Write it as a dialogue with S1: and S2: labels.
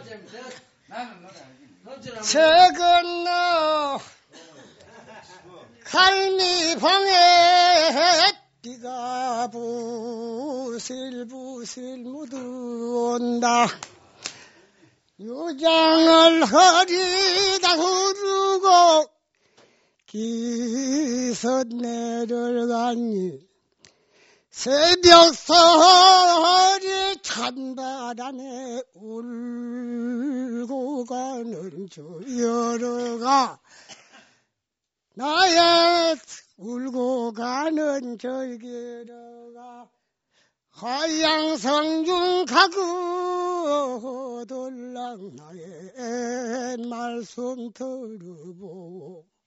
S1: 최근너 갈미방에 비가 부슬부슬 묻어온다. 요장을 허리다 후르고 기서 내려가니 새벽 서리 찬바람에 울고 가는 저 여러가 나의 울고 가는 절개러가 화양성중 가고 돌랑 나의 말씀 들어보고